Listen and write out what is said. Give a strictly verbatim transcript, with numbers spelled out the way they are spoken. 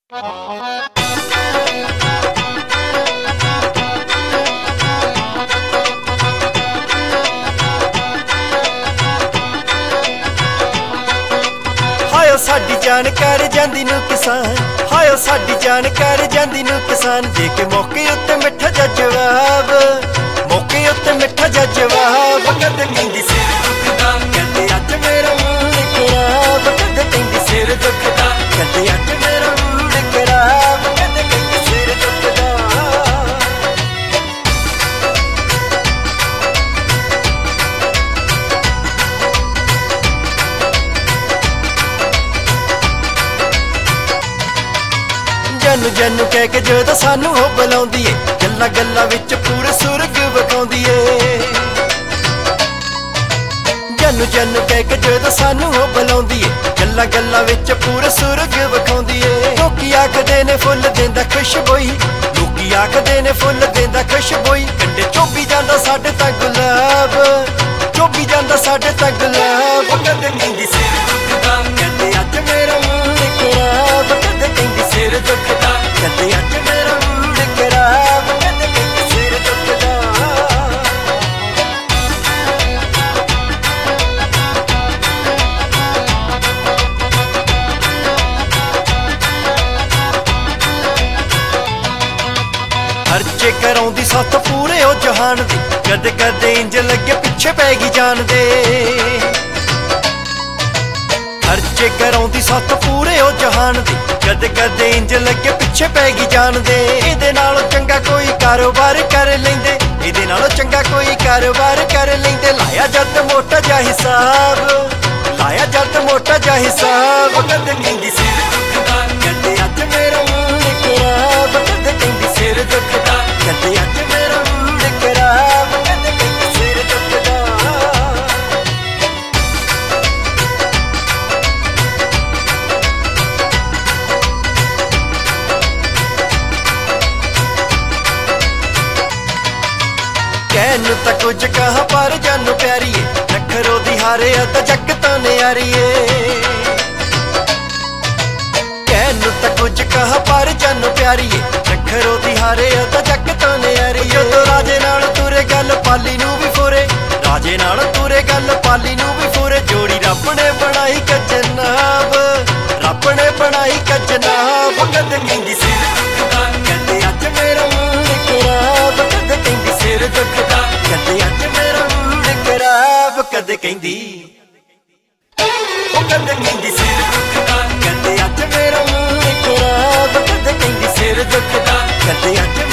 Ohio ਸਾਡੀ ਜਾਨ ਕਰ ਜਾਂਦੀ ਨੂੰ ਕਿਸਾਨ, ਹਾਇਓ ਸਾਡੀ ਜਾਨ ਕਰ ਜਾਂਦੀ ਨੂੰ ਕਿਸਾਨ। ਦੇ ਕੇ ਮੌਕੇ ਉੱਤੇ ਮਿੱਠਾ ਜਿਹਾ ਜਵਾਬ, ਮੌਕੇ ਉੱਤੇ ਮਿੱਠਾ ਜਿਹਾ ਜਵਾਬ। ਕਦੇ ਕਹਿੰਦੀ ਸਿਰ ਦੁਖਦਾ, ਕਹਿੰਦੇ ਅੱਜ ਮੇਰਾ ਮੂਡ ਖਰਾਬ। ਕਦੇ ਕਹਿੰਦੀ ਸਿਰ ਦੁਖਦਾ, ਕਹਿੰਦੇ ਅੱਜ ਮੇਰਾ ਮੂਡ ਖਰਾਬ। ਕਦੇ ਕਹਿੰਦੀ ਸਿਰ ਦੁਖਦਾ। ਜਨ ਜਨ ਕਹਿ ਕੇ ਜਦੋਂ ਸਾਨੂੰ ਉਹ ਬੁਲਾਉਂਦੀ ਏ, ਗੱਲਾਂ ਗੱਲਾਂ ਵਿੱਚ ਪੂਰੇ ਸੁਰਗ ਵਿਖਾਉਂਦੀ ਏ। ਜਨ ਜਨ ਕਹਿ ਕੇ ਜਦੋਂ ਸਾਨੂੰ ਉਹ ਬੁਲਾਉਂਦੀ ਏ, ਗੱਲਾਂ ਗੱਲਾਂ ਵਿੱਚ ਪੂਰੇ ਸੁਰਗ ਵਿਖਾਉਂਦੀ ਏ। ਲੋਕੀ ਆਖਦੇ ਨੇ ਫੁੱਲ ਦਿੰਦਾ ਖੁਸ਼ਬੋਈ, ਲੋਕੀ ਆਖਦੇ ਨੇ ਫੁੱਲ ਦਿੰਦਾ ਖੁਸ਼ਬੋਈ। ਕੰਡੇ ਚੋਬੀ ਜਾਂਦਾ ਸਾਡੇ ਤਾਂ ਗੁਲਾਬ, ਚੋਬੀ ਜਾਂਦਾ ਸਾਡੇ ਤਾਂ ਗੁਲਾਬ। ਕਦੇ ਕਹਿੰਦੀ ਸਿਰ ਦੁਖਦਾ, ਕਹਿੰਦੇ ਅੱਜ ਮੇਰਾ ਮੂਡ ਖਰਾਬ। ਕਦੇ ਕਹਿੰਦੀ ਸਿਰ ਦੁਖਦਾ, ਕਹਿੰਦੇ ਅੱਜ ਮੇਰਾ ਮੂਡ ਖਰਾਬ। ਕਦੇ ਕਹਿੰਦੀ ਸਿਰ ਦੁਖਦਾ। ਖਰਚੇ ਕਰਾਉਂਦੀ ਸੱਤ ਪੂਰੇ ਉਹ ਜਹਾਨ ਦੀ, ਕਦੇ ਕਦੇ ਇੰਜ ਲੱਗੇ ਪਿੱਛੇ ਪੈ ਗਈ ਜਾਨ ਦੇ। ਖਰਚੇ ਕਰਾਉਂਦੀ ਸੱਤ ਪੂਰੇ ਉਹ ਜਹਾਨ ਦੀ, ਕਦੇ ਕਦੇ ਇੰਜ ਲੱਗੇ ਪਿੱਛੇ ਪੈ ਗਈ ਜਾਨ ਦੇ। ਇਹਦੇ ਨਾਲੋਂ ਚੰਗਾ ਕੋਈ ਕਾਰੋਬਾਰ ਕਰ ਲੈਂਦੇ, ਇਹਦੇ ਨਾਲੋਂ ਚੰਗਾ ਕੋਈ ਕਾਰੋਬਾਰ ਕਰ ਲੈਂਦੇ। ਲਾਇਆ ਜੱਟ ਮੋਟਾ ਜਿਹਾ ਹਿਸਾਬ, ਲਾਇਆ ਜੱਟ ਮੋਟਾ ਜਿਹਾ ਹਿਸਾਬ। ਕਦੇ ਕਹਿੰਦੀ ਸਿਰ ਦੁਖਦਾ, ਕਹਿੰਦੇ ਅੱਜ ਮੇਰਾ ਮੂਡ ਖਰਾਬ। ਕਦੇ ਕਹਿੰਦੀ ਸਿਰ ਦੁਖਦਾ, ਕਹਿੰਦੇ ਅੱਜ ਮੇਰਾ ਮੂਡ ਖਰਾਬ। ਕਦੇ ਕਹਿੰਦੀ ਸਿਰ ਦੁਖਦਾ। ਕਹਿਣ ਨੂੰ ਤਾਂ ਕੁਝ ਕਹਾ ਪਰ ਜਾਨੂੰ ਪਿਆਰੀ ਏ, ਨਖਰੋ ਦੀ ਹਾਰਿਆ ਤਾਂ ਜੱਗ ਤਾਂ ਨਿਆਰੀ ਏ। ਕਹਿਣ ਨੂੰ ਤਾਂ ਕੁਝ ਕਹਾ ਪਰ ਜਾਨੂੰ ਪਿਆਰੀ ਏ, ਨਖਰੋ ਦੀ ਹਾਰਿਆ ਤਾਂ ਜੱਗ ਤਾਂ ਨਿਆਰੀ ਏ। ਜਦੋਂ ਰਾਜੇ ਨਾਲ ਤੁਰੇ ਗੱਲ ਪਾਲੀ ਨੂੰ ਵੀ ਫੁਰੇ, ਰਾਜੇ ਨਾਲ ਤੁਰੇ ਗੱਲ ਪਾਲੀ ਨੂੰ ਵੀ ਫੁਰੇ। ਜੋੜੀ ਰੱਬ ਨੇ ਬਣਾਈ ਕਜਨਾਬ, ਰੱਬ ਨੇ ਬਣਾਈ ਕਜਨਾਬ। ਕਦੇ ਕਹਿੰਦੀ ਸਿਰ ਦੁਖਦਾ, ਕਹਿੰਦੇ ਅੱਜ ਮੇਰਾ ਮੂਡ ਖਰਾਬ। ਕਦੇ ਕਹਿੰਦੀ ਸਿਰ ਦੁਖਦਾ, ਕਹਿੰਦੇ ਅੱਜ ਮੇਰਾ ਮੂਡ ਖਰਾਬ। ਕਦੇ ਕਹਿੰਦੀ ਉਹ ਕਦੇ ਕਹਿੰਦੀ ਸਿਰ ਦੁਖਦਾ, ਕਹਿੰਦੇ ਅੱਜ ਮੇਰਾ ਮੂਡ ਖਰਾਬ। ਕਦੇ ਕਹਿੰਦੀ ਸਿਰ ਦੁਖਦਾ, ਕਹਿੰਦੇ ਅੱਜ